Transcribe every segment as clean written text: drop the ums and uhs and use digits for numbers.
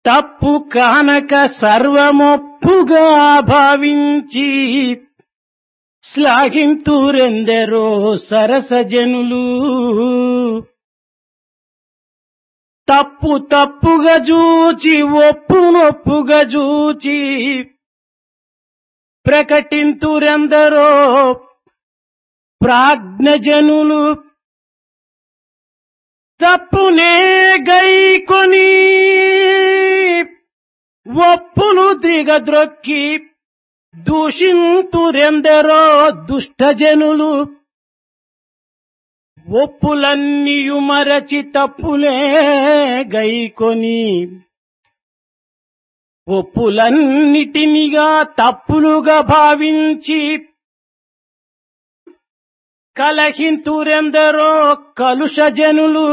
తప్పు కానక సర్వమొప్పుగా భావించి శ్లాఘింతురెందరో సరసజనులు. తప్పు తప్పుగా జూచి ఒప్పునొప్పుగా జూచి ప్రకటింతురెందరో ప్రాజ్ఞజనులు. తప్పునే గైకొని ఒప్పును దిగద్రొక్కి దూషింతురెందరో దుష్టజనులు. ఒప్పులన్నీయు మరచి తప్పులే గైకొని ఒప్పులన్నిటినిగా తప్పులుగా భావించి కలహింతురెందరో కలుషజనులు.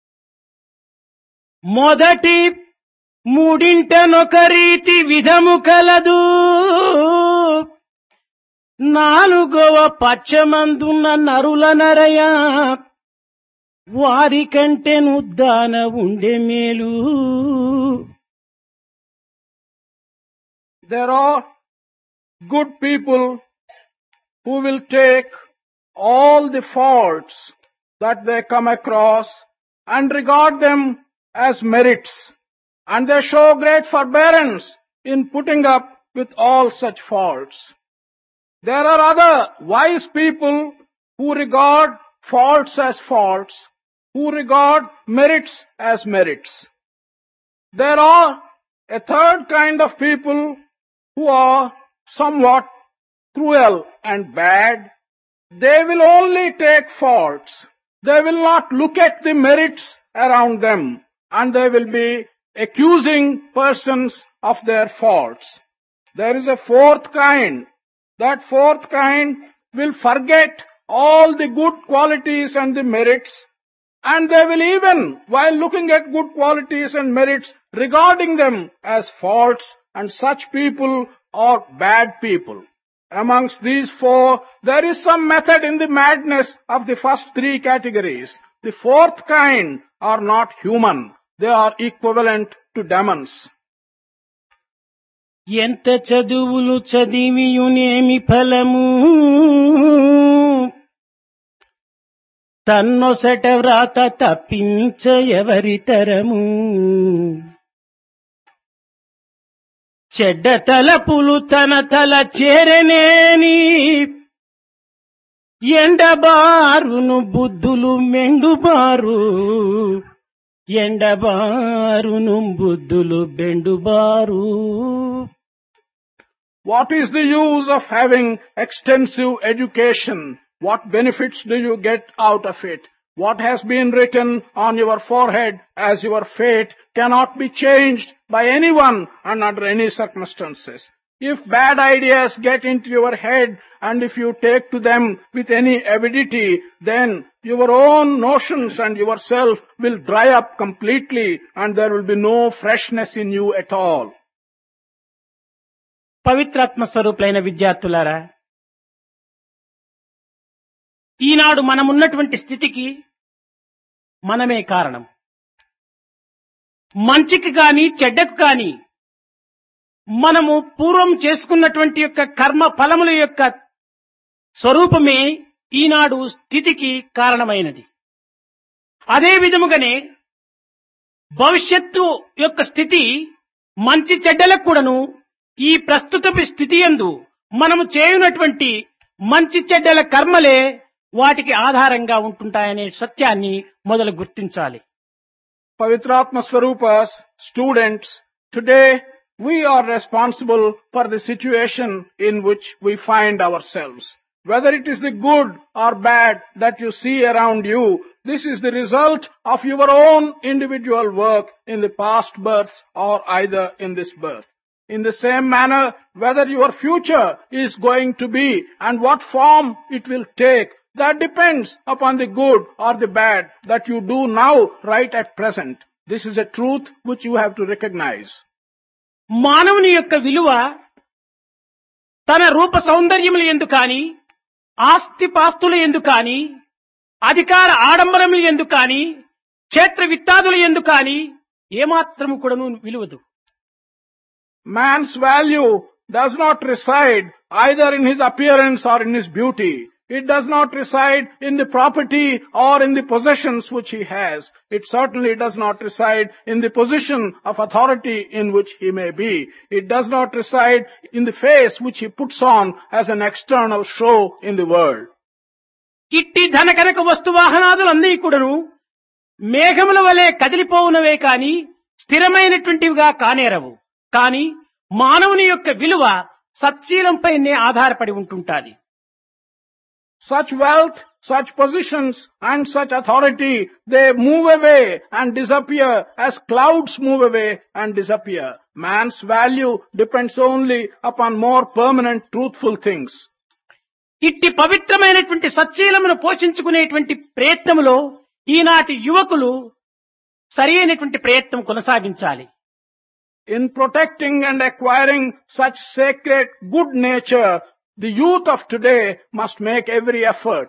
మొదటి మూడింటనొక రీతి విధము కలదు, నాలుగవ పక్షమందున్న నరుల నరయ వారికంటెను దాన ఉండే మేలు. There are good people who will take all the faults that they come across and regard them as merits, and they show great forbearance in putting up with all such faults. There are other wise people who regard faults as faults, who regard merits as merits. There are a third kind of people who are somewhat cruel and bad. They will only take faults. They will not look at the merits around them, and they will be accusing persons of their faults. There is a fourth kind. That fourth kind will forget all the good qualities and the merits, and they will even, while looking at good qualities and merits, regarding them as faults, and such people are bad people. Amongst these four, there is some method in the madness of the first three categories. The fourth kind are not human. They are equivalent to demons. ఎంత చదువులు చదివియునేమి ఫలము, తన్నొసట వ్రాత తప్పించ ఎవరి తరము. చెడ్డ తలపులు తన తల చేరనేని ఎండబారును బుద్ధులు మెండుబారు. ఎండబారును బుద్ధులు బెండుబారు. What is the use of having extensive education? What benefits do you get out of it? What has been written on your forehead as your fate cannot be changed by anyone and under any circumstances. If bad ideas get into your head and if you take to them with any avidity, then your own notions and yourself will dry up completely and there will be no freshness in you at all. పవిత్రాత్మ స్వరూపులైన విద్యార్థులారా, ఈనాడు మనమున్నటువంటి స్థితికి మనమే కారణం. మంచికి కాని చెడ్డకు కాని మనము పూర్వం చేసుకున్నటువంటి యొక్క కర్మ ఫలముల యొక్క స్వరూపమే ఈనాడు స్థితికి కారణమైనది. అదే విధముగానే భవిష్యత్తు యొక్క స్థితి మంచి చెడ్డలకు కూడాను ఈ ప్రస్తుత స్థితి యందు మనము చేయునటువంటి మంచి చెడ్డల కర్మలే వాటికి ఆధారంగా ఉంటుంటాయనే సత్యాన్ని మొదలు గుర్తించాలి. Pavitratma Swarupas, students, today we are responsible for the situation in which we find ourselves. Whether it is the good or bad that you see around you, this is the result of your own individual work in the past births or either in this birth. In the same manner, whether your future is going to be and what form it will take, that depends upon the good or the bad that you do now, right at present. This is a truth which you have to recognize. మానవుని యొక్క విలువ తన రూప సౌందర్యముల యందు కాని, ఆస్తి పాస్తుల యందు కాని, అధికార ఆడంబరముల యందు కాని, క్షేత్ర విత్తాదుల యందు కాని ఏమాత్రము కూడాను విలువదు. Man's value does not reside either in his appearance or in his beauty. It does not reside in the property or in the possessions which he has. It certainly does not reside in the position of authority in which he may be. It does not reside in the face which he puts on as an external show in the world. ఇట్టి ధనకనక వస్తువాహనాదులన్నీ కూడాను మేఘముల వలె కదిలిపోవునవే కాని స్థిరమైనటువంటివిగా కానేరవు. కాని మానవుని యొక్క విలువ సత్శీలంపైనే ఆధారపడి ఉంటుంటాది. Such wealth, such positions and such authority, they move away and disappear as clouds move away and disappear. Man's value depends only upon more permanent, truthful things. ఇట్టి పవిత్రమైనటువంటి సత్శీలమును పోషించుకునేటువంటి ప్రయత్నములో ఈనాటి యువకులు సరి అయినటువంటి ప్రయత్నం కొనసాగించాలి. In protecting and acquiring such sacred good nature, the youth of today must make every effort.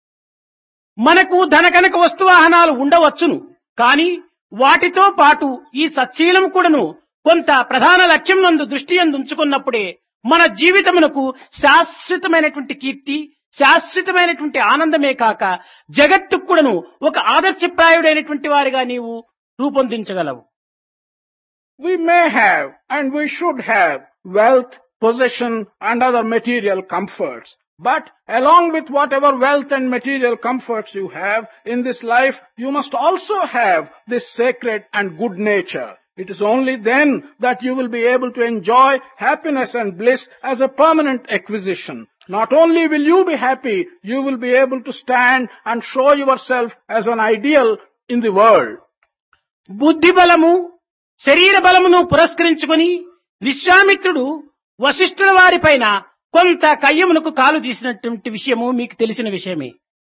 మనకు ధనకనక వస్తువాహనాలు ఉండవచ్చును, కానీ వాటితో పాటు ఈ సత్శీలం కూడాను కొంత ప్రధాన లక్ష్యం నందు దృష్టి యందు ఉంచుకున్నప్పుడే మన జీవితమునకు శాశ్వతమైనటువంటి కీర్తి, శాశ్వతమైనటువంటి ఆనందమే కాక జగత్తుకు కూడాను ఒక ఆదర్శప్రాయుడైనటువంటి వారిగా నీవు రూపొందించగలవు. We may have and we should have wealth, possession and other material comforts. But along with whatever wealth and material comforts you have in this life, you must also have this sacred and good nature. It is only then that you will be able to enjoy happiness and bliss as a permanent acquisition. Not only will you be happy, you will be able to stand and show yourself as an ideal in the world. బుద్ధి బలము, శరీర బలమును పురస్కరించుకొని విశ్వామిత్రుడు వశిష్ఠుల వారిపైన కొంత కయ్యమునకు కాలు తీసినటువంటి విషయము మీకు తెలిసిన విషయమే.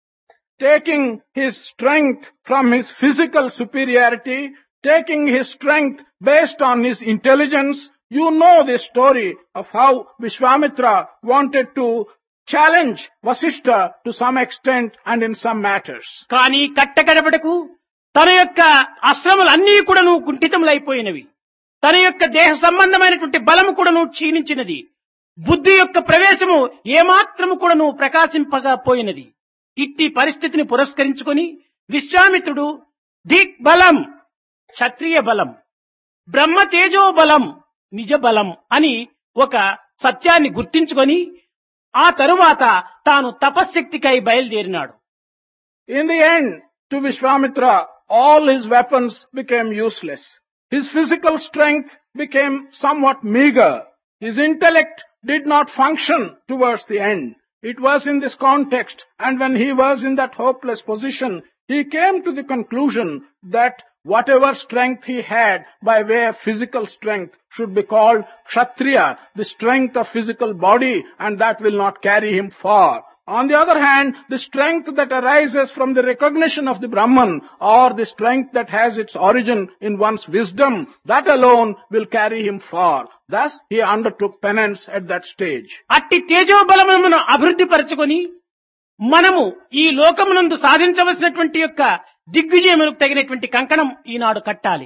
Taking his strength from his physical superiority, taking his strength based on his intelligence, you know the story of how Vishwamitra wanted to challenge Vasishtha to some extent and in some matters. కానీ కట్టకడపడకు తన యొక్క అశ్రములన్నీ కూడాను కుంఠితములైపోయినవి. తన యొక్క దేహ సంబంధమైనటువంటి బలము కూడాను క్షీణించినది. బుద్ధి యొక్క ప్రవేశము ఏమాత్రము కూడాను ప్రకాశింపగా పోయినది. ఇట్టి పరిస్థితిని పురస్కరించుకొని విశ్వామిత్రుడు దిక్ బలం క్షత్రియ బలం, బ్రహ్మ తేజో బలం నిజ బలం అని ఒక సత్యాన్ని గుర్తించుకొని ఆ తరువాత తాను తపశ్శక్తికై బయలుదేరినాడు. In the end, to Vishwamitra, all his weapons became useless. His physical strength became somewhat meager. His intellect did not function towards the end. It was in this context, and when he was in that hopeless position, he came to the conclusion that whatever strength he had by way of physical strength should be called Kshatriya, the strength of physical body, and that will not carry him far. On the other hand, the strength that arises from the recognition of the Brahman, or the strength that has its origin in one's wisdom, that alone will carry him far. Thus, he undertook penance at that stage. అట్టి తేజోబలమును అభివృద్ధి పరచుకొని మనము ఈ లోకమునందు సాధించవలసినటువంటి యొక్క దిగ్విజయములకు తగినటువంటి కంకణం ఈనాడు కట్టాలి.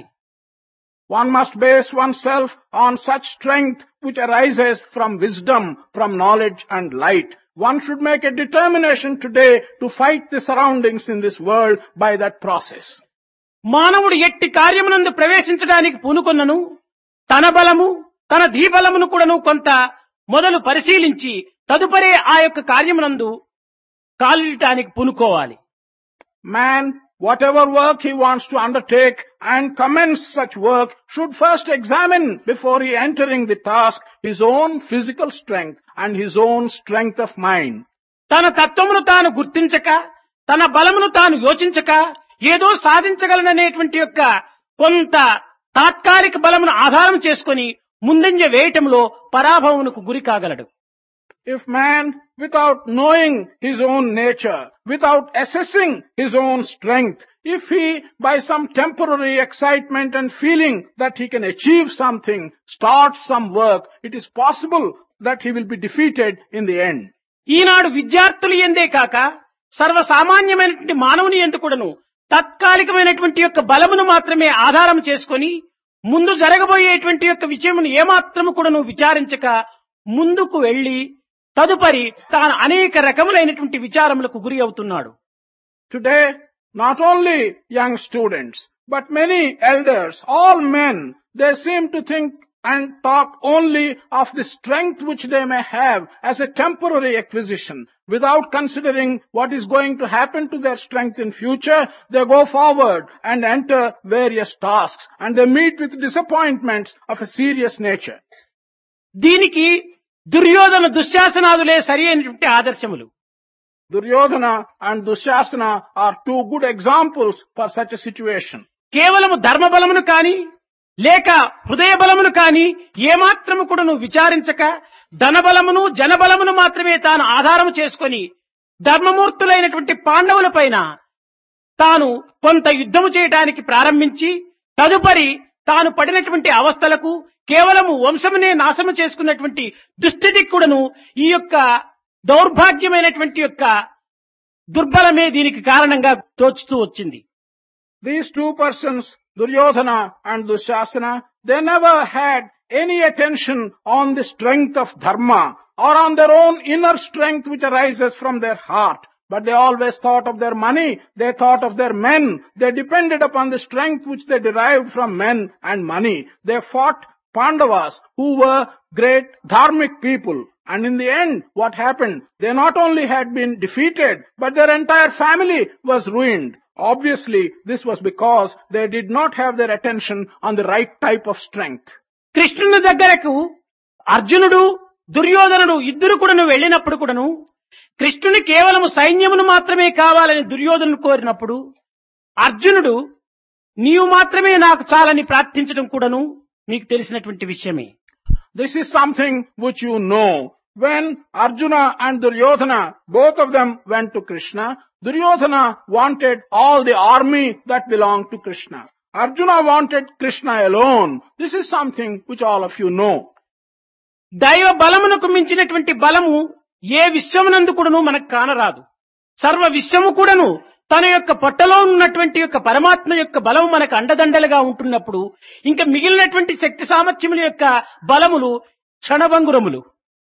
One must base oneself on such strength which arises from wisdom, from knowledge and light. One should make a determination today to fight the surroundings in this world by that process. మానవుడు ఎట్టి కార్యమునందు ప్రవేశించడానికి పూనుకొన్నను తన బలము, తన ధీబలమును కూడాను కొంత మొదలు పరిశీలించి తదుపరి ఆ యొక్క కార్యమునందు కాలిడటానికి పూనుకోవాలి. Man, whatever work he wants to undertake and commence such work, should first examine before he entering the task his own physical strength and his own strength of mind. తన తత్వమును తాను గుర్తించక, తన బలమును తాను యోచించక ఏదో సాధించగలననేటువంటి యొక్క కొంత తాత్కాలిక బలమును ఆధారం చేసుకొని ముందంజ వేయటంలో పరాభవమునకు గురి కాగలడు. If man, without knowing his own nature, without assessing his own strength, if he, by some temporary excitement and feeling that he can achieve something, starts some work, it is possible that he will be defeated in the end. ఈనాడు విద్యార్థులు ఎందే కాక సర్వసామాన్యమైనటువంటి మానవుని ఎందు కూడాను తాత్కాలికమైనటువంటి యొక్క బలమును మాత్రమే ఆధారం చేసుకొని ముందు జరగబోయేటువంటి యొక్క విషయమును ఏమాత్రము కూడా నువ్వు విచారించక ముందుకు వెళ్లి తదుపరి తాను అనేక రకములైనటువంటి విచారములకు గురి అవుతున్నాడు. Today, not only young students, but many elders, all men, they seem to think and talk only of the strength which they may have as a temporary acquisition. Without considering what is going to happen to their strength in future, they go forward and enter various tasks and they meet with disappointments of a serious nature. దీనికి దుర్యోధన దుశ్శాసనాదులే సరి అయినటువంటి ఆదర్శములు. Duryodhana and Dushasana are two good examples for such a situation. కేవలము ధర్మబలమును కాని లేక హృదయ బలమును కాని ఏమాత్రము కూడా నువ్వు విచారించక ధనబలమును జనబలమును మాత్రమే తాను ఆధారము చేసుకొని ధర్మమూర్తులైనటువంటి పాండవుల పైన తాను కొంత యుద్ధము చేయడానికి ప్రారంభించి తదుపరి తాను పడినటువంటి అవస్థలకు కేవలము వంశమునే నాశము చేసుకున్నటువంటి దుస్థితికి కూడాను ఈ యొక్క దౌర్భాగ్యమైనటువంటి యొక్క దుర్బలమే దీనికి కారణంగా తోచుతూ వచ్చింది. These two persons, Duryodhana and Dushasana, they never had any attention on the strength of dharma or on their own inner strength which arises from their heart. But they always thought of their money, they thought of their men, they depended upon the strength which they derived from men and money. They fought Pandavas who were great dharmic people. And in the end, what happened? They not only had been defeated, but their entire family was ruined. Obviously, this was because they did not have their attention on the right type of strength. కృష్ణుని దగ్గరకు అర్జునుడు దుర్యోధనుడు ఇద్దరు కూడాను వెళ్ళినప్పుడు కూడాను కృష్ణుని కేవలము సైన్యమును మాత్రమే కావాలని దుర్యోధనుడు కోరినప్పుడు అర్జునుడు నీవు మాత్రమే నాకు చాలని ప్రార్థించడం కూడాను మీకు తెలిసినటువంటి విషయమే. This is something which you know. When Arjuna and Duryodhana, both of them went to Krishna, Duryodhana wanted all the army that belonged to Krishna. Arjuna wanted Krishna alone. This is something which all of you know. దైవ బలమునకు మించినటువంటి బలము ఏ విశ్వమునందు కూడాను మనకు కానరాదు. సర్వ విశ్వము కూడాను తన యొక్క పొట్టలో ఉన్నటువంటి యొక్క పరమాత్మ యొక్క బలము మనకు అండదండలుగా ఉంటున్నప్పుడు ఇంకా మిగిలినటువంటి శక్తి సామర్థ్యముల యొక్క బలములు క్షణభంగురములు.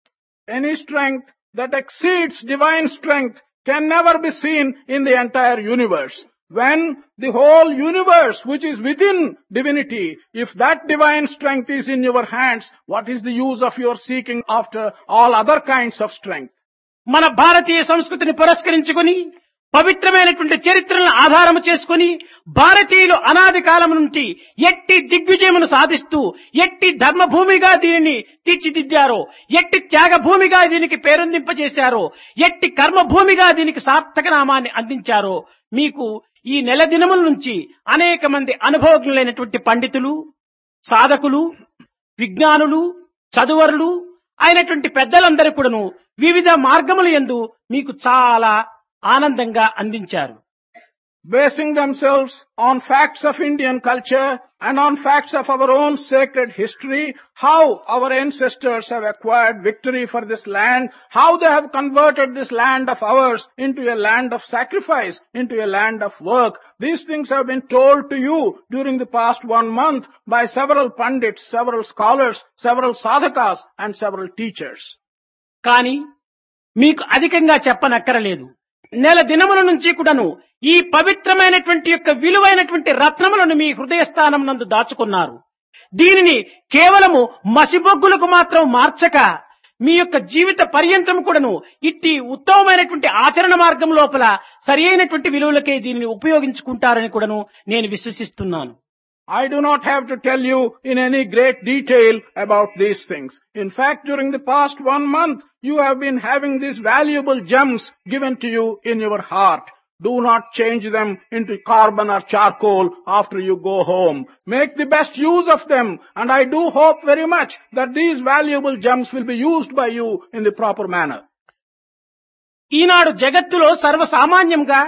Any strength that exceeds divine strength can never be seen in the entire universe. When the whole universe which is within divinity, if that divine strength is in your hands, what is the use of your seeking after all other kinds of strength? మన భారతీయ సంస్కృతిని పురస్కరించుకొని పవిత్రమైనటువంటి చరిత్రలను ఆధారము చేసుకుని భారతీయులు అనాది కాలం నుండి ఎట్టి దిగ్విజయమును సాధిస్తూ ఎట్టి ధర్మభూమిగా దీనిని తీర్చిదిద్దారో, ఎట్టి త్యాగభూమిగా దీనికి పేరొందింపజేశారో, ఎట్టి కర్మభూమిగా దీనికి సార్థక నామాన్ని అందించారో మీకు ఈ నెల దినముల నుంచి అనేక మంది అనుభవజ్ఞులైనటువంటి పండితులు, సాధకులు, విజ్ఞానులు, చదువరులు అయినటువంటి పెద్దలందరూ కూడాను వివిధ మార్గముల యందు మీకు చాలా ఆనందంగా అందించారు. Basing themselves on facts of Indian culture and on facts of our own sacred history, how our ancestors have acquired victory for this land, how they have converted this land of ours into a land of sacrifice, into a land of work. These things have been told to you during the past 1 month by several pandits, several scholars, several sadhakas and several teachers. కానీ మీకు అధికంగా చెప్పనక్కరలేదు. నెల దినముల నుంచి కూడాను ఈ పవిత్రమైనటువంటి యొక్క విలువైనటువంటి రత్నములను మీ హృదయ స్థానం నందు దాచుకున్నారు. దీనిని కేవలము మసిబొగ్గులకు మాత్రం మార్చక మీ యొక్క జీవిత పర్యంతం కూడాను ఇట్టి ఉత్తమమైనటువంటి ఆచరణ మార్గం లోపల సరి అయినటువంటి విలువలకే దీనిని ఉపయోగించుకుంటారని కూడాను నేను విశ్వసిస్తున్నాను. I do not have to tell you in any great detail about these things. In fact, during the past 1 month, you have been having these valuable gems given to you in your heart. Do not change them into carbon or charcoal after you go home. Make the best use of them, and I do hope very much that these valuable gems will be used by you in the proper manner. ఈనాడు జగత్తులో సర్వసామాన్యంగా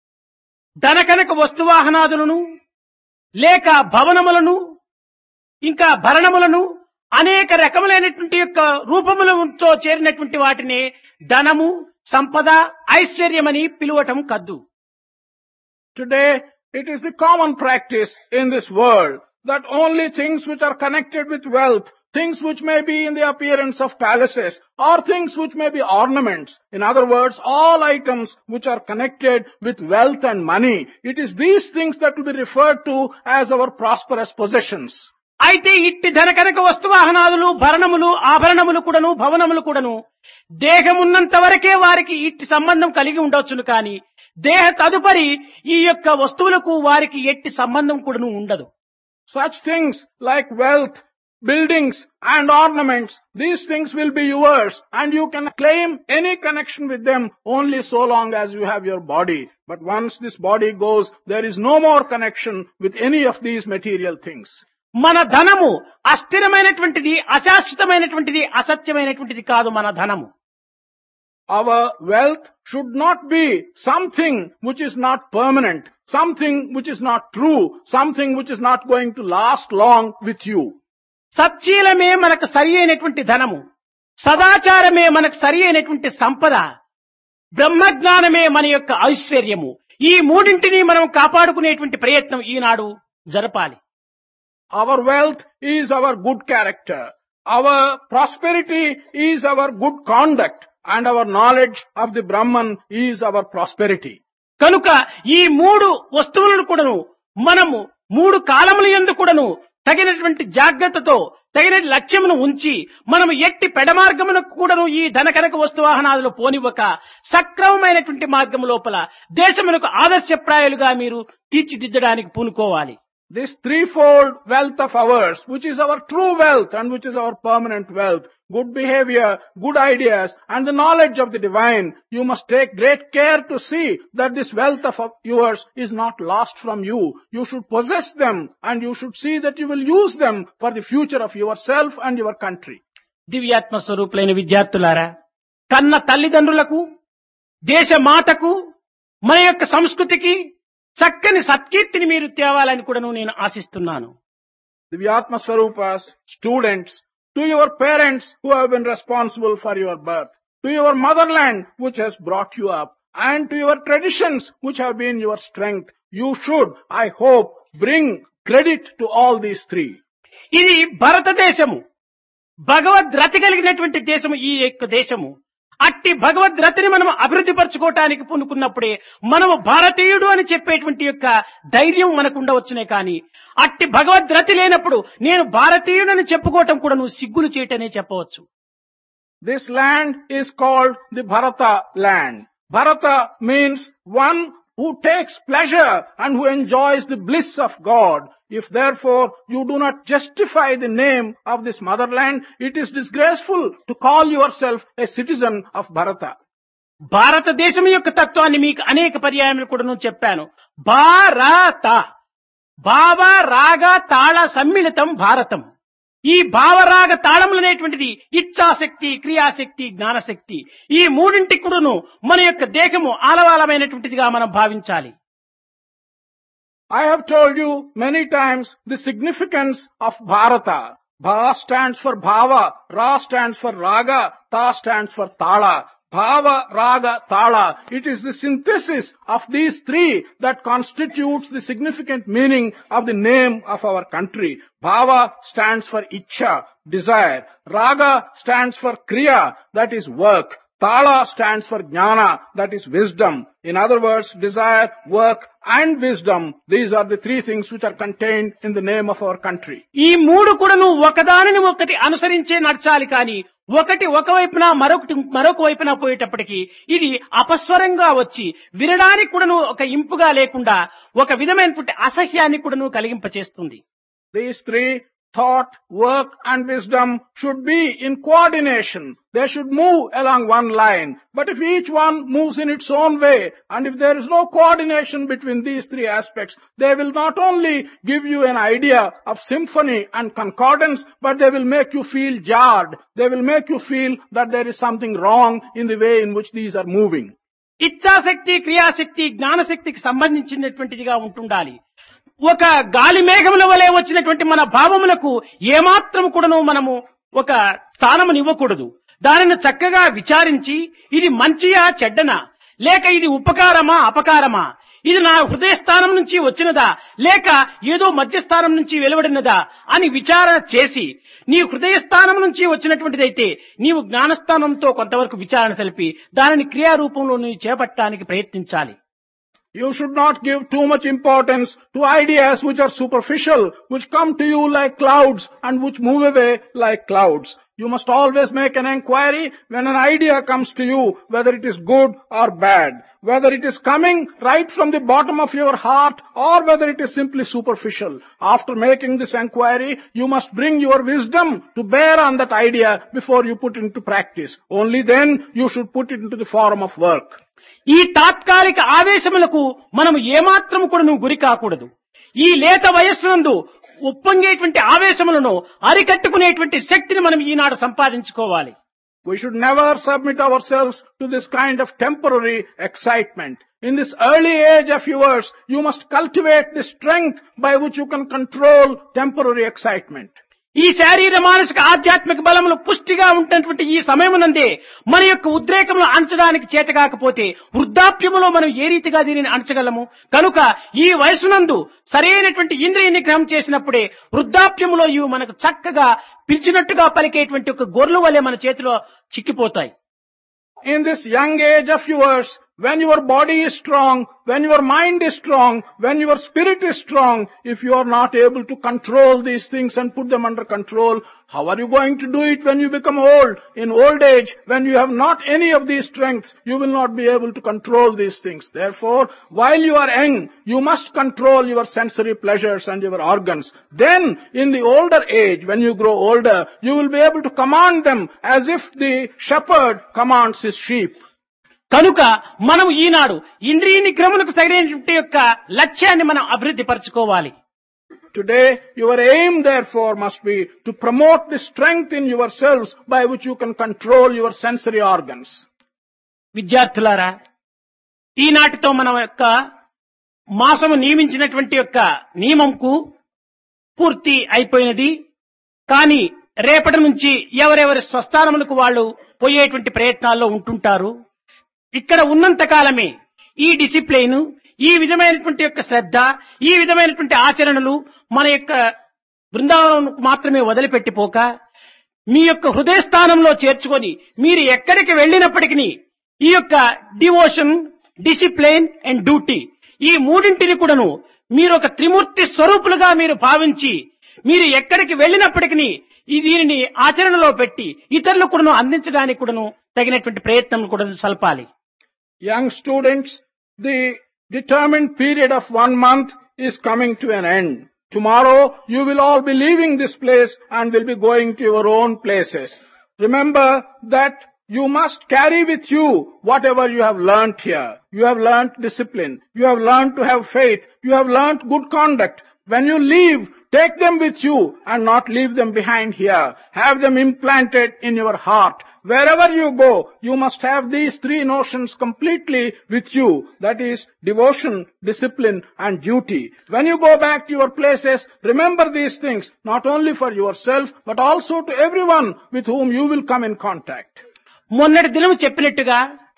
ధనకనక వస్తువాహనాదులను లేక భవనములను ఇంకా భరణములను అనేక రకములైనటువంటి యొక్క రూపములతో చేరినటువంటి వాటిని ధనము, సంపద, ఐశ్వర్యమని పిలువటం కద్దు. Today, it is the common practice in this world that only things which are connected with wealth, things which may be in the appearance of palaces, or things which may be ornaments. In other words, all items which are connected with wealth and money, it is these things that will be referred to as our prosperous possessions. అయితే ఇట్టి ధనకనక వస్తువాహనాదులు భరణములు ఆభరణములు కూడాను భవనములు కూడాను దేహమున్నంత వరకే వారికి ఇట్టి సంబంధం కలిగి ఉండవచ్చును కానీ దేహ తదుపరి ఈ యొక్క వస్తువులకు వారికి ఎట్టి సంబంధం కూడాను ఉండదు. Such things like wealth, buildings and ornaments, these things will be yours and you can claim any connection with them only so long as you have your body. But once this body goes, there is no more connection with any of these material things. మన ధనము అస్థిరమైనటువంటిది, అశాశ్వతమైనటువంటిది, అసత్యమైనటువంటిది కాదు మన ధనము. Our wealth should not be something which is not permanent, something which is not true, something which is not going to last long with you. సచ్చీలమే మనకు సరి అయినటువంటి ధనము, సదాచారమే మనకు సరి అయినటువంటి సంపద, బ్రహ్మజ్ఞానమే మన యొక్క ఐశ్వర్యము. ఈ మూడింటిని మనం కాపాడుకునేటువంటి ప్రయత్నం ఈనాడు జరపాలి. Our wealth is our good character, our prosperity is our good conduct, and our knowledge of the Brahman is our prosperity. కనుక ఈ మూడు వస్తువులను కూడాను మనము మూడు కాలముల యందు కూడాను తగినటువంటి జాగ్రత్తతో తగిన లక్ష్యమును ఉంచి మనము ఎట్టి పెడమార్గమునకు కూడాను ఈ ధనకనక వస్తువాహనాదులు పోనివ్వక సక్రమమైనటువంటి మార్గము లోపల దేశమునకు ఆదర్శప్రాయాలుగా మీరు తీర్చిదిద్దడానికి పూనుకోవాలి. This threefold wealth of ours, which is our true wealth and which is our permanent wealth, good behavior, good ideas, and the knowledge of the divine, you must take great care to see that this wealth of yours is not lost from you. You should possess them and you should see that you will use them for the future of yourself and your country. దివ్యాత్మ స్వరూపులైన విద్యార్థులారా, కన్న తల్లిదండ్రులకు, దేశ మాతకు, మన యొక్క సంస్కృతికి చక్కని సత్కీర్తిని మీరు తేవాలని కూడా నేను ఆశిస్తున్నాను. Divyatma Swarupas, students, to your parents who have been responsible for your birth, to your motherland which has brought you up, and to your traditions which have been your strength, you should, I hope, bring credit to all these three. ఇది భారతదేశము, భగవద్రతి కలిగినటువంటి దేశము ఈ యొక్క దేశము. అట్టి భగవద్రతిని మనం అభివృద్ధి పరచుకోవటానికి పూనుకున్నప్పుడే మనము భారతీయుడు అని చెప్పేటువంటి యొక్క ధైర్యం మనకు ఉండవచ్చునే కానీ అట్టి భగవద్రతి లేనప్పుడు నేను భారతీయుడని చెప్పుకోవటం కూడా నువ్వు సిగ్గులు చేయటనే చెప్పవచ్చు. This land is called the Bharata land. Bharata means one who takes pleasure and who enjoys the bliss of God. If therefore you do not justify the name of this motherland, it is disgraceful to call yourself a citizen of Bharata. భారతదేశం యొక్క తత్వాన్ని మీకు అనేక పర్యాయములు కూడా నేను చెప్పాను. భారత భావ రాగ తాళ సమ్మిళితం భారతం. ఈ భావరాగ తాళములనేటువంటిది ఇచ్ఛాశక్తి, క్రియాశక్తి, జ్ఞానశక్తి, ఈ మూడింటికి కూడాను మన యొక్క దేహము ఆలవాలమైనటువంటిదిగా మనం భావించాలి. I have told you many times the significance of Bharata. Bha stands for Bhava, Ra stands for Raga, Ta stands for Tala. Bhava, Raga, Tala. It is the synthesis of these three that constitutes the significant meaning of the name of our country. Bhava stands for Ichcha, desire. Raga stands for Kriya, that is work. Tala stands for Jnana, that is wisdom. In other words, desire, work and wisdom. These are the three things which are contained in the name of our country. ఈ మూడు కూడాను ఒకదానిని ఒకటి అనుసరించే నడచాలి కానీ ఒకటి ఒకవైపున మరొక వైపున పోయేటప్పటికి ఇది అపస్వరంగా వచ్చి వినడానికి కూడాను ఒక ఇంపుగా లేకుండా ఒక విధమైనటువంటి అసహ్యాన్ని కూడాను కలిగింపచేస్తుంది. These three, thought, work and wisdom, should be in coordination. They should move along one line. But if each one moves in its own way, and if there is no coordination between these three aspects, they will not only give you an idea of symphony and concordance, but they will make you feel jarred. They will make you feel that there is something wrong in the way in which these are moving. ఇచ్ఛాశక్తి, క్రియాశక్తి, జ్ఞానశక్తికి సంబంధించినటువంటిదిగా ఉంటుండాలి. ఒక గాలి మేఘముల వలె వచ్చినటువంటి మన భావములకు ఏమాత్రం కూడాను మనము ఒక స్థానమునివ్వకూడదు. దానిని చక్కగా విచారించి ఇది మంచియా చెడ్డనా, లేక ఇది ఉపకారమా అపకారమా, ఇది నా హృదయస్థానం నుంచి వచ్చినదా లేక ఏదో మధ్యస్థానం నుంచి వెలువడినదా అని విచారణ చేసి నీ హృదయస్థానం నుంచి వచ్చినటువంటిదైతే నీవు జ్ఞానస్థానంతో కొంతవరకు విచారణ సలిపి దానిని క్రియారూపంలో నీవు చేపట్టడానికి ప్రయత్నించాలి. You should not give too much importance to ideas which are superficial, which come to you like clouds and which move away like clouds. You must always make an inquiry when an idea comes to you, whether it is good or bad, whether it is coming right from the bottom of your heart or whether it is simply superficial. After making this inquiry, you must bring your wisdom to bear on that idea before you put it into practice. Only then you should put it into the form of work. ఈ తాత్కాలిక ఆవేశములకు మనం ఏమాత్రము కూడా నువ్వు గురి కాకూడదు. ఈ లేత వయస్సునందు ఉప్పొంగేటువంటి ఆవేశములను అరికట్టుకునేటువంటి శక్తిని మనం ఈనాడు సంపాదించుకోవాలి. We should never submit ourselves to this kind of temporary excitement. In this early age of yours, you must cultivate the strength by which you can control temporary excitement. ఈ శారీర మానసిక ఆధ్యాత్మిక బలములు పుష్టిగా ఉంటున్నటువంటి ఈ సమయమునందే మన యొక్క ఉద్రేకములు అణచడానికి చేత కాకపోతే వృద్ధాప్యములో మనం ఏ రీతిగా దీనిని అణచగలము? కనుక ఈ వయసునందు సరైనటువంటి ఇంద్రియ నిగ్రహం చేసినప్పుడే వృద్ధాప్యములో ఇవి మనకు చక్కగా పిలిచినట్టుగా పలికేటువంటి ఒక గొర్రెల వలె మన చేతిలో చిక్కిపోతాయి. In this young age of yours, when your body is strong, when your mind is strong, when your spirit is strong, if you are not able to control these things and put them under control, how are you going to do it when you become old? In old age, when you have not any of these strengths, you will not be able to control these things. Therefore, while you are young, you must control your sensory pleasures and your organs. Then, in the older age, when you grow older, you will be able to command them as if the shepherd commands his sheep. కనుక మనం ఈనాడు ఇంద్రియ నిగ్రహములకు సరైనటువంటి యొక్క లక్ష్యాన్ని మనం అభివృద్ధి పరచుకోవాలి. Today, your aim therefore must be to promote the strength in yourselves by which you can control your sensory organs. విద్యార్థులారా, ఈనాటితో మనం యొక్క మాసము నియమించినటువంటి యొక్క నియమంకు పూర్తి అయిపోయినది. కానీ రేపటి నుంచి ఎవరెవరి స్వస్థానములకు వాళ్ళు పోయేటువంటి ప్రయత్నాల్లో ఉంటుంటారు. ఇక్కడ ఉన్నంత కాలమే ఈ డిసిప్లైన్, ఈ విధమైనటువంటి యొక్క శ్రద్ధ, ఈ విధమైనటువంటి ఆచరణలు మన యొక్క బృందావనం మాత్రమే వదిలిపెట్టిపోక మీ యొక్క హృదయ స్థానంలో చేర్చుకొని మీరు ఎక్కడికి వెళ్ళినప్పటికీ ఈ యొక్క డివోషన్, డిసిప్లైన్ అండ్ డ్యూటీ ఈ మూడింటిని కూడాను మీరు ఒక త్రిమూర్తి స్వరూపులుగా మీరు భావించి మీరు ఎక్కడికి వెళ్ళినప్పటికీ ఈ దీనిని ఆచరణలో పెట్టి ఇతరులకు కూడాను అందించడానికి కూడాను తగినటువంటి ప్రయత్నం కూడా సల్పాలి. Young students, the determined period of 1 month is coming to an end. Tomorrow you will all be leaving this place and will be going to your own places. Remember that you must carry with you whatever you have learnt here. You have learnt discipline. You have learnt to have faith. You have learnt good conduct. When you leave, take them with you and not leave them behind here. Have them implanted in your heart. Wherever you go, you must have these three notions completely with you. That is devotion, discipline and duty. When you go back to your places, remember these things, not only for yourself, but also to everyone with whom you will come in contact. మొన్నటి దినం చెప్పినట్టుగా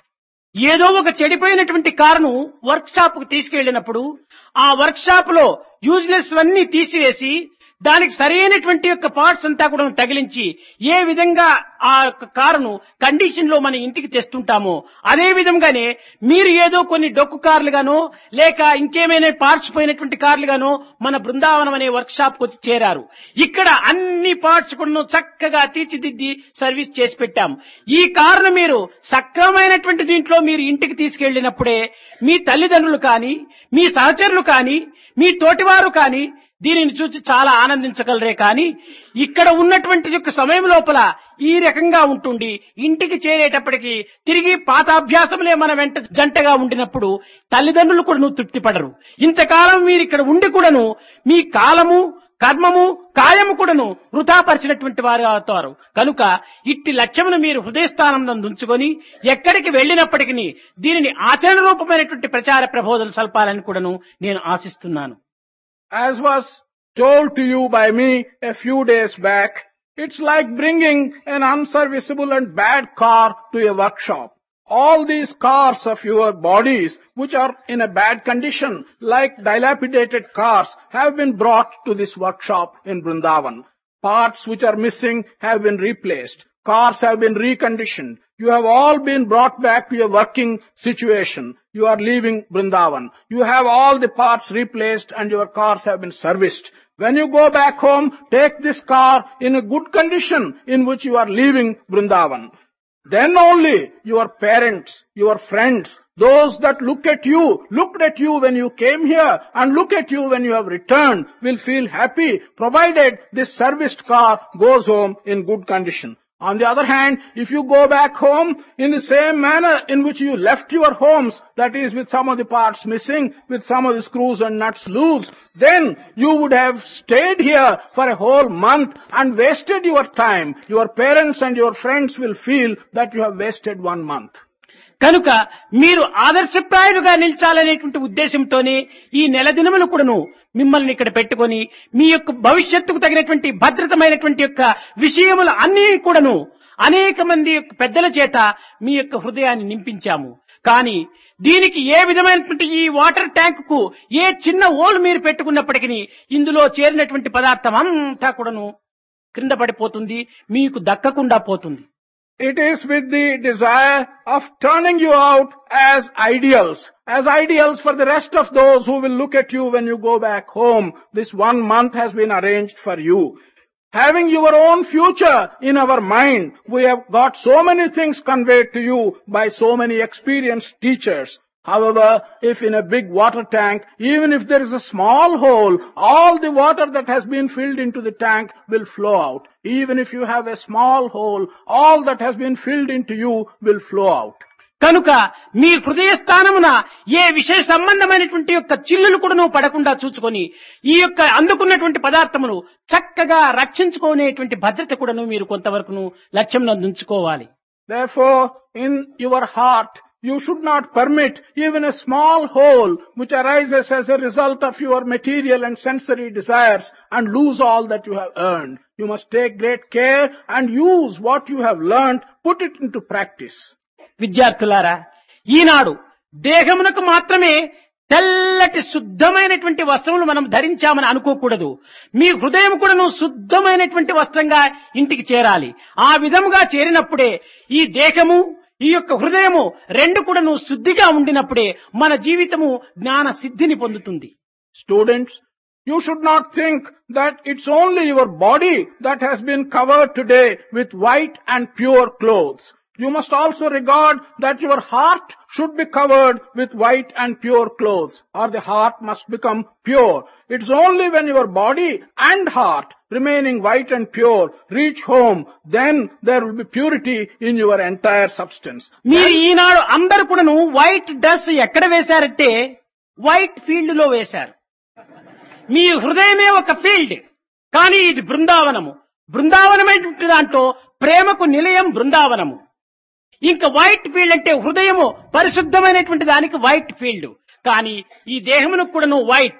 ఏదో ఒక చెడిపోయినటువంటి కారును work shop కు తీసుకెళ్లినప్పుడు ఆ work shop లో useless అన్ని తీసివేసి దానికి సరైనటువంటి యొక్క పార్ట్స్ అంతా కూడా తగిలించి ఏ విధంగా ఆ కారును కండిషన్ లో మన ఇంటికి తెస్తుంటామో అదే విధంగానే మీరు ఏదో కొన్ని డొక్కు కార్లుగానో లేక ఇంకేమైనా పార్ట్స్ పోయినటువంటి కార్లుగానో మన బృందావనం అనే వర్క్ షాప్ కు చేరారు. ఇక్కడ అన్ని పార్ట్స్ కూడా చక్కగా తీర్చిదిద్ది సర్వీస్ చేసి పెట్టాం. ఈ కారును మీరు సక్రమైనటువంటి దీంట్లో మీరు ఇంటికి తీసుకెళ్లినప్పుడే మీ తల్లిదండ్రులు కానీ, మీ సహచరులు కానీ, మీ తోటివారు కానీ దీనిని చూసి చాలా ఆనందించగలరే. కానీ ఇక్కడ ఉన్నటువంటి యొక్క సమయం లోపల ఈ రకంగా ఉంటుండి ఇంటికి చేరేటప్పటికి తిరిగి పాత అభ్యాసములే మన వెంట జంటగా ఉండినప్పుడు తల్లిదండ్రులు కూడా తృప్తిపడరు. ఇంతకాలం మీరు ఇక్కడ ఉండి కూడాను మీ కాలము, కర్మము, కాయము కూడాను వృధాపరిచినటువంటి వారు అవుతారు. కనుక ఇట్టి లక్ష్యమును మీరు హృదయస్థానం ఉంచుకొని ఎక్కడికి వెళ్ళినప్పటికీ దీనిని ఆచరణ రూపమైనటువంటి ప్రచార ప్రబోధన సల్పాలని కూడాను నేను ఆశిస్తున్నాను. As was told to you by me a few days back, it's like bringing an unserviceable and bad car to a workshop. all these cars of your bodies, which are in a bad condition, like dilapidated cars, have been brought to this workshop in Vrindavan. Parts which are missing have been replaced. Cars have been reconditioned. You have all been brought back to your working situation. You are leaving Vrindavan. You have all the parts replaced and your cars have been serviced. When you go back home, take this car in a good condition in which you are leaving Vrindavan. Then only your parents, your friends, those that looked at you when you came here and look at you when you have returned will feel happy, provided this serviced car goes home in good condition. On the other hand, if you go back home in the same manner in which you left your homes, that is with some of the parts missing, with some of the screws and nuts loose, then you would have stayed here for a whole month and wasted your time. Your parents and your friends will feel that you have wasted 1 month. కనుక మీరు ఆదర్శప్రాయులుగా నిలిచాలనేటువంటి ఉద్దేశంతోనే ఈ నెల దినములు కూడాను మిమ్మల్ని ఇక్కడ పెట్టుకొని మీ యొక్క భవిష్యత్తుకు తగినటువంటి భద్రతమైనటువంటి యొక్క విషయములు అన్ని కూడాను అనేక మంది పెద్దల చేత మీ యొక్క హృదయాన్ని నింపించాము. కానీ దీనికి ఏ విధమైనటువంటి ఈ వాటర్ ట్యాంక్ కు ఏ చిన్న ఓలు మీరు పెట్టుకున్నప్పటికీ ఇందులో చేరినటువంటి పదార్థం అంతా కూడాను క్రింద పడిపోతుంది, మీకు దక్కకుండా పోతుంది. It is with the desire of turning you out as ideals for the rest of those who will look at you when you go back home. This 1 month has been arranged for you. Having your own future in our mind, we have got so many things conveyed to you by so many experienced teachers. However, if in a big water tank, even if there is a small hole, all the water that has been filled into the tank will flow out. Even if you have a small hole, all that has been filled into you will flow out. కనుక మీ హృదయ స్థానమున ఏ విషయ సంబంధమైనటువంటి యొక్క చిల్లులు కూడా పడకుండా చూసుకొని ఈ యొక్క అందుకున్నటువంటి పదార్థమును చక్కగా రక్షించుకునేటువంటి భద్రత కూడాను మీరు కొంతవరకు లక్ష్యం ఉంచుకోవాలి. Therefore, in your heart, you should not permit even a small hole which arises as a result of your material and sensory desires and lose all that you have earned. You must take great care and use what you have learned, put it into practice. విద్యార్థులారా, ఈనాడు దేహమునకు మాత్రమే తెల్లటి శుద్ధమైనటువంటి వస్త్రములు మనం ధరించామని అనుకోకూడదు. మీ హృదయం కూడాను శుద్ధమైనటువంటి వస్త్రంగా ఇంటికి చేరాలి. ఆ విధముగా చేరినప్పుడే ఈ దేహము ఈ యొక్క హృదయము రెండు కూడాను శుద్ధిగా ఉండినప్పుడే మన జీవితము జ్ఞాన సిద్ధిని పొందుతుంది. Students, you should not think that it's only your body that has been covered today with white and pure clothes. You must also regard that your heart should be covered with white and pure clothes, or the heart must become pure. It's only when your body and heart, remaining white and pure, reach home, then there will be purity in your entire substance. మీరు ఈనాడు అందరూ కూడాను white dress ఎక్కడ వేశారంటే white field లో వేశారు. మీ హృదయమే ఒక field, కానీ ఇది బృందావనము. బృందావనమైనటువంటి దాంట్లో ప్రేమకు నిలయం బృందావనము. ఇంకా వైట్ ఫీల్డ్ అంటే హృదయము పరిశుద్ధమైనటువంటి దానికి వైట్ ఫీల్డ్. కానీ ఈ దేహమునకు కూడాను వైట్,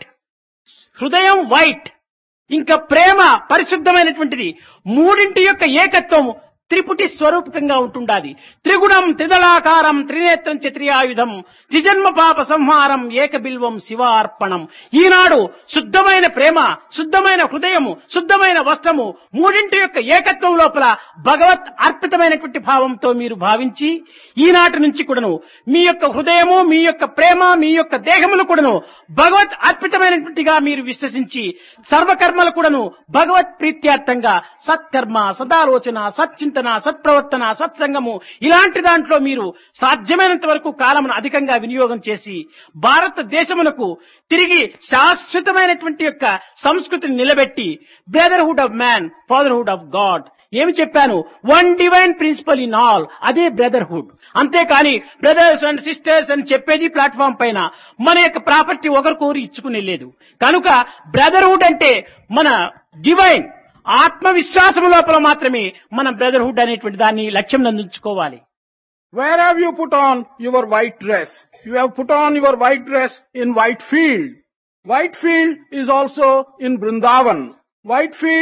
హృదయం వైట్, ఇంకా ప్రేమ పరిశుద్ధమైనటువంటిది. మూడింటి యొక్క ఏకత్వం త్రిపుటి స్వరూపకంగా ఉంటుండాది. త్రిగుణం త్రిదళాకారం త్రినేత్రం చత్రియాయుధం త్రిజన్మ పాప సంహారం ఏకబిల్వం శివార్పణం. ఈనాడు శుద్ధమైన ప్రేమ, శుద్ధమైన హృదయము, శుద్ధమైన వస్త్రము మూడింటి యొక్క ఏకత్వం లోపల భగవత్ అర్పితమైనటువంటి భావంతో మీరు భావించి ఈనాటి నుంచి కూడాను మీ యొక్క హృదయము, మీ యొక్క ప్రేమ, మీ యొక్క దేహములు కూడాను భగవత్ అర్పితమైనటువంటిగా మీరు విశ్వసించి సర్వకర్మలు కూడాను భగవత్ ప్రీత్యార్థంగా సత్కర్మ, సదాలోచన, సచ్చింతన, సత్ప్రవర్తన, సత్సంగము ఇలాంటి దాంట్లో మీరు సాధ్యమైనంత వరకు కాలమును అధికంగా వినియోగం చేసి భారతదేశమునకు తిరిగి శాశ్వతమైనటువంటి యొక్క సంస్కృతిని నిలబెట్టి brotherhood of man, fatherhood of God. ఏమి చెప్పాను? One divine principle in all, అదే బ్రదర్హుడ్. అంతేకాని బ్రదర్స్ అండ్ సిస్టర్స్ అని చెప్పేది ప్లాట్ఫామ్ పైన మన యొక్క ప్రాపర్టీ ఒకరికొకరు ఇచ్చుకునే లేదు. కనుక బ్రదర్హుడ్ అంటే మన డివైన్ ఆత్మవిశ్వాసం లోపల మాత్రమే మనం బ్రదర్హుడ్ అనేటువంటి దాన్ని లక్ష్యం అందించుకోవాలి. Where have you put on your white dress? You have put on your white dress in Whitefield. Whitefield is also in Vrindavan. Whitefield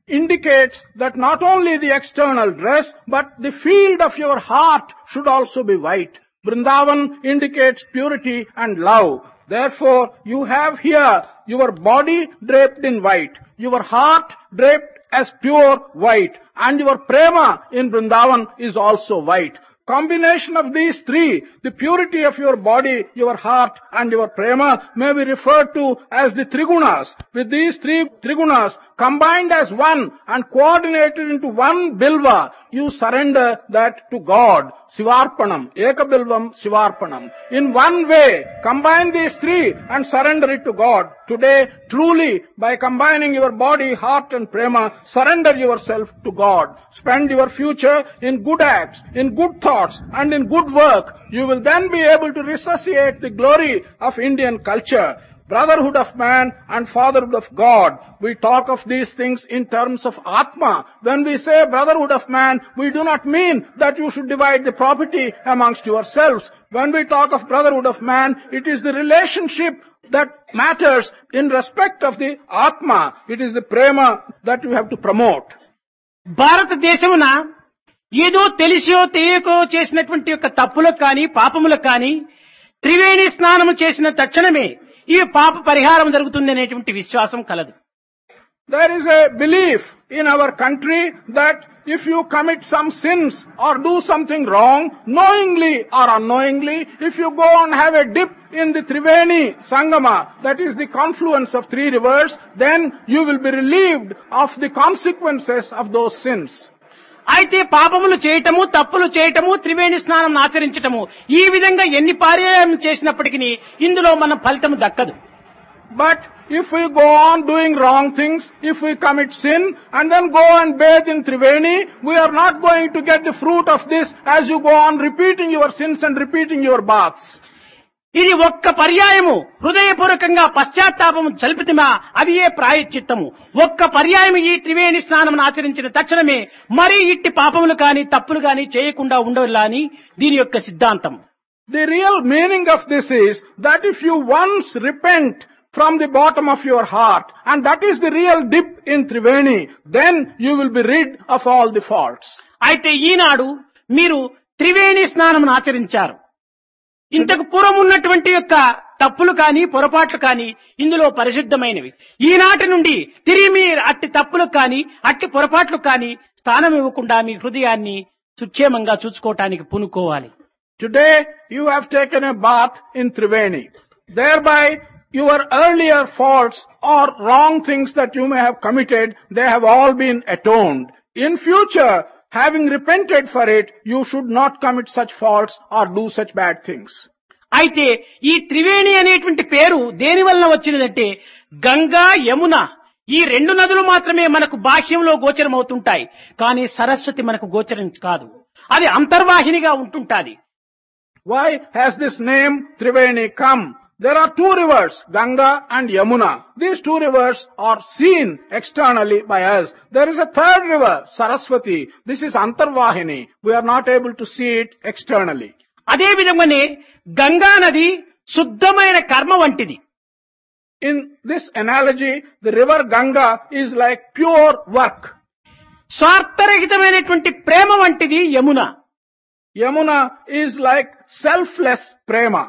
indicates that not only the external dress, but the field of your heart should also be white. Vrindavan indicates purity and love. Therefore, you have here your body draped in white, your heart draped as pure white, and your prema in Vrindavan is also white. Combination of these three, the purity of your body, your heart, and your prema, may be referred to as the trigunas. With these three trigunas combined as one and coordinated into one bilva, you surrender that to God. Sivarpanam, Ekabilvam Sivarpanam. In one way, combine these three and surrender it to God. Today, truly, by combining your body, heart and prema, surrender yourself to God. Spend your future in good acts, in good thoughts, and in good work. You will then be able to resuscitate the glory of Indian culture. Brotherhood of man and fatherhood of God. We talk of these things in terms of Atma. When we say brotherhood of man, we do not mean that you should divide the property amongst yourselves. When we talk of brotherhood of man, it is the relationship that matters in respect of the Atma. It is the prema that you have to promote. భారతదేశమున ఏదో తెలిసో తెలియకో చేసినటువంటి యొక్క తప్పులకు కానీ పాపములకు కానీ త్రివేణి స్నానము చేసిన తక్షణమే ఈ పాప పరిహారం జరుగుతుంది అనేటువంటి విశ్వాసం కలదు. There is a belief in our country that if you commit some sins or do something wrong, knowingly or unknowingly, if you go and have a dip in the Triveni Sangama, that is the confluence of three rivers, then you will be relieved of the consequences of those sins. అయితే పాపములు చేయటము తప్పులు చేయటము త్రివేణి స్నానం ఆచరించటము ఈ విధంగా ఎన్ని పర్యాయములు చేసినప్పటికీ ఇందులో మన ఫలితం దక్కదు. But if we go on doing wrong things, if we commit sin and then go and bathe in Triveni, we are not going to get the fruit of this as you go on repeating your sins and repeating your baths. ఇది ఒక్క పర్యాయము హృదయపూర్వకంగా పశ్చాత్తాపము చల్పితమా అది ఏ ప్రాయశ్చిత్తము. ఒక్క పర్యాయము ఈ త్రివేణి స్నానం ఆచరించిన తక్షణమే మరీ ఇట్టి పాపములు కాని తప్పులు కాని చేయకుండా ఉండవల్లా అని దీని యొక్క సిద్ధాంతం. The real meaning of this is that if you once repent from the bottom of your heart, and that is the real dip in Triveni, then you will be rid of all the faults. అయితే ఈనాడు మీరు త్రివేణి స్నానం ఆచరించారు. ఇంతకు పూర్వం ఉన్నటువంటి యొక్క తప్పులు కాని పొరపాట్లు కాని ఇందులో పరిశుద్ధమైనవి. ఈనాటి నుండి తిరిగి మీ అట్టి తప్పులకు కాని అట్టి పొరపాట్లు కాని స్థానం ఇవ్వకుండా మీ హృదయాన్ని సుక్షేమంగా చూసుకోవటానికి పూనుకోవాలి. Today you have taken a bath in Triveni. Thereby your earlier faults or wrong things that you may have committed, they have all been atoned. In future, having repented for it, you should not commit such faults or do such bad things. అయితే ఈ త్రివేణి అనేటువంటి పేరు దేని వలన వచ్చినదంటే గంగా యమున ఈ రెండు నదులు మాత్రమే మనకు బాహ్యంలో గోచరమవుతుంటాయి. కానీ సరస్వతి మనకు గోచరం కాదు, అది అంతర్వాహినిగా ఉంటుంటాది. Why has this name Triveni come? There are two rivers, Ganga and Yamuna. These two rivers are seen externally by us. There is a third river, Saraswati. This is Antarvahini. We are not able to see it externally. అదే విధంగానే గంగా నది శుద్ధమైన కర్మ వంటిది. In this analogy, the river Ganga is like pure work. స్వార్థరహితమైనటువంటి ప్రేమ వంటిది Yamuna. Yamuna is like selfless prema.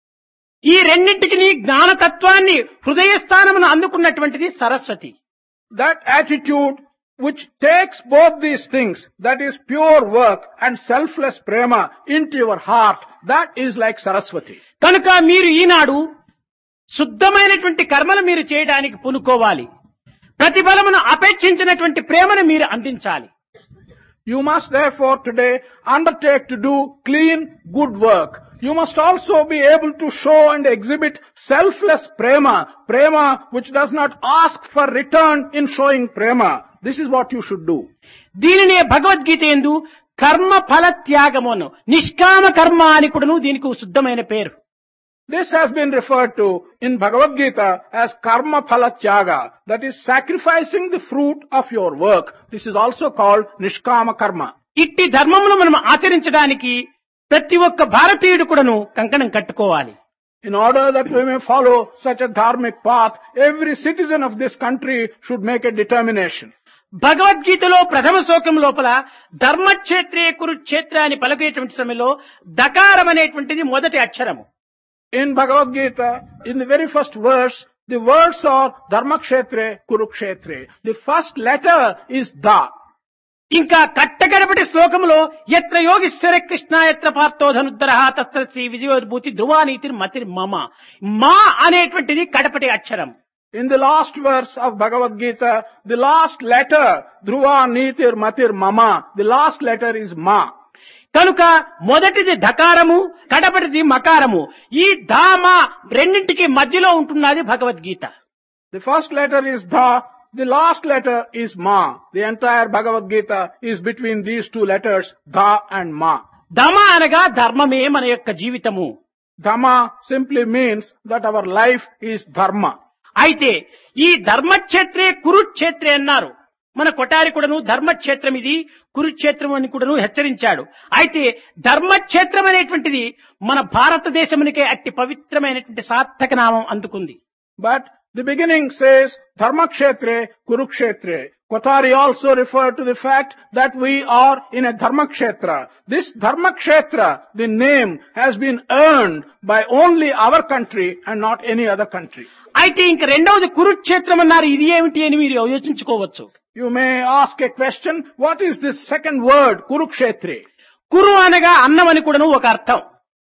ఈ రెండింటికి జ్ఞానతత్వాన్ని హృదయస్థానమును అందుకున్నటువంటిది Saraswati. That attitude which takes both these things, that is pure work and selfless prema, into your heart, that is like Saraswati. కనుక మీరు ఈనాడు శుద్ధమైనటువంటి కర్మలు మీరు చేయడానికి పూనుకోవాలి. ప్రతిఫలమును అపేక్షించినటువంటి ప్రేమను మీరు అందించాలి. You must therefore today undertake to do clean, good work. You must also be able to show and exhibit selfless prema, prema which does not ask for return in showing prema. This is what you should do. దీనినే భగవద్గీత యందు కర్మ ఫల త్యాగమును నిష్కామ కర్మ అని కూడాను దీనికి శుద్ధమైన పేరు. This has been referred to in Bhagavad Gita as karma phala tyaga, that is sacrificing the fruit of your work. This is also called nishkama karma. ఇట్టి ధర్మమును మనం ఆచరించడానికి ప్రతి ఒక్క భారతీయుడు కూడాను కంకణం కట్టుకోవాలి. In order that we may follow such a dharmic path, every citizen of this country should make a determination. భగవద్గీతలో ప్రథమ శ్లోకం లోపల ధర్మక్షేత్రే కురుక్షేత్ర అని పలికేటువంటి సమయంలో దకారం అనేటువంటిది మొదటి అక్షరము. In Bhagavad Gita, in the very first verse, the words are Dharmakshetre, Kurukshetre. The first letter is Da. ఇంకా కట్టగడపటి శ్లోకంలో ఎత్ర యోగిశ్వర కృష్ణ ఎత్ర పార్థో ధనుద్ధరః తత్ర శ్రీ విజయోద్భూతి ధ్రువానీతిర్ మతిర్ మమ. మా అనేటువంటిది కడపటి అక్షరం. In the last verse of Bhagavad Gita, the last letter, Dhruva Nitir Matir Mama, the last letter is Ma. కనుక మొదటిది ధకారము, కడపటిది మకారము. ఈ ధామ రెండింటికి మధ్యలో ఉంటున్నది Bhagavad Gita. The first letter is Dha, the last letter is Ma. The entire Bhagavad Gita is between these two letters, Dha and Ma. ధమ అనగా ధర్మమే మన యొక్క జీవితము. Dhamma simply means that our life is Dharma. అయితే ఈ ధర్మక్షేత్రే కురుక్షేత్రే అన్నారు. మన కొటారి కూడాను ధర్మక్షేత్రం ఇది, కురుక్షేత్రం అని కూడాను హెచ్చరించాడు. అయితే ధర్మక్షేత్రం అనేటువంటిది మన భారతదేశమునికే అట్టి పవిత్రమైనటువంటి సార్థక నామం అందుకుంది. But the beginning says Dharmakshetre, Kurukshetre. Kotari also referred to the fact that we are in a Dharmakshetra. This Dharmakshetra, the name, has been earned by only our country and not any other country. అయితే ఇంక రెండవది కురుక్షేత్రం అన్నారు. ఇది ఏమిటి అని మీరు యోచించుకోవచ్చు. You may ask a question, what is this second word, Kurukshetre? కురు అనగా అన్నం అని కూడాను ఒక అర్థం.